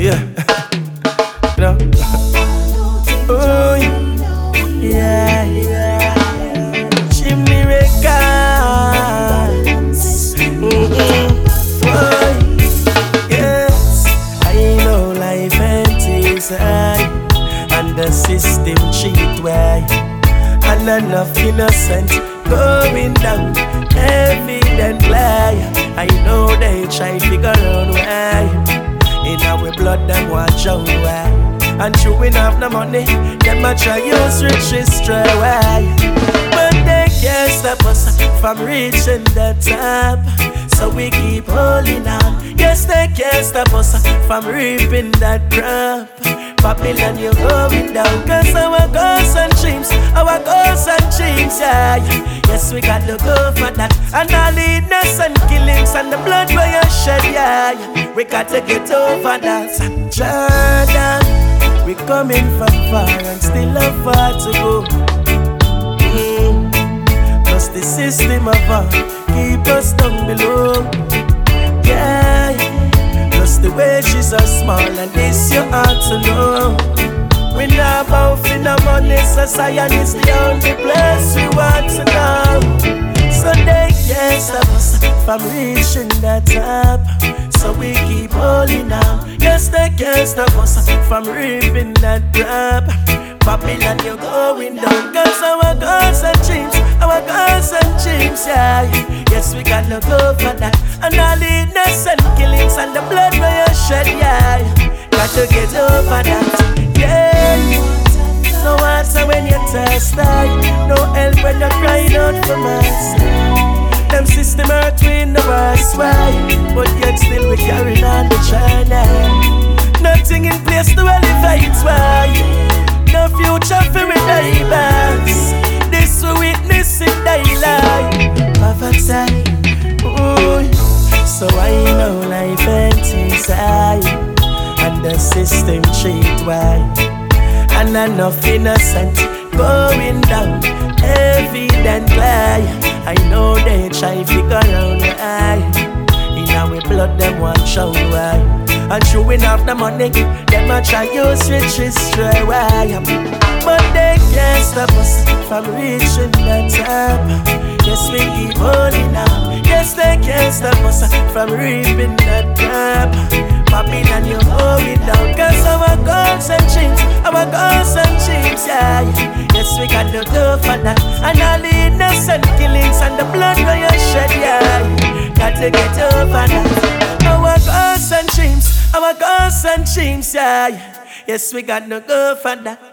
Yeah. You know? Oh, yeah, yeah. Chimney Records. Oh, yes. I know life ain't easy, and the system cheat way, and enough innocent going down evidently. I know they try figure out why in our blood them watch out why, and true we have no money, them a try use riches stray away, but they can't stop us from reaching the top. So we keep holding on. Yes, they can't stop us from reaping that crop. Babylon, you're going down. Cause our goals and dreams, yeah. Yes, we got to go for that. And all the innocent killings and the blood where you shed, yeah. We got to get over that. Jordan, we coming from far and still have far to go. Cause the system of our keep us down below. Yeah, plus the wages are small and this you ought to know. We not bout for no money, so Zion is the only place we want to go. So they can't stop us from reaching the top. So we keep holding on. Yes, they can't stop us from reaping that crop. Babylon, you're going down. Cause our goals and dreams, yeah. Yes, we got to go for that. And all the innocent killings and the blood where you shed, yeah. Got to get over that, yeah. No answer when you're thirsty, no help when you're crying out for mercy. Them system hurt me in the worst way, but yet still we carrying on the journey. Nothing in place to elevate, why? No future for our neighbors. This we witness in daylight. Poverty, ooh. So I know life ain't easy, and the system cheat why, and enough innocent going down evidently. I know they try figure out why in our blood them want show why, and true we have the money, them a try use riches stray away. But they can't stop us from reaching the top. Yes, we keep holding on. Yes, they can't stop us from reaping that crop. Babylon, you're going down. Cause our goals and dreams, yeah. Yes, we got to go for that. And all the innocent killings and the blood where you shed, yeah. Got to get over that. Our goals and dreams, yeah. Yes, we got to go for that.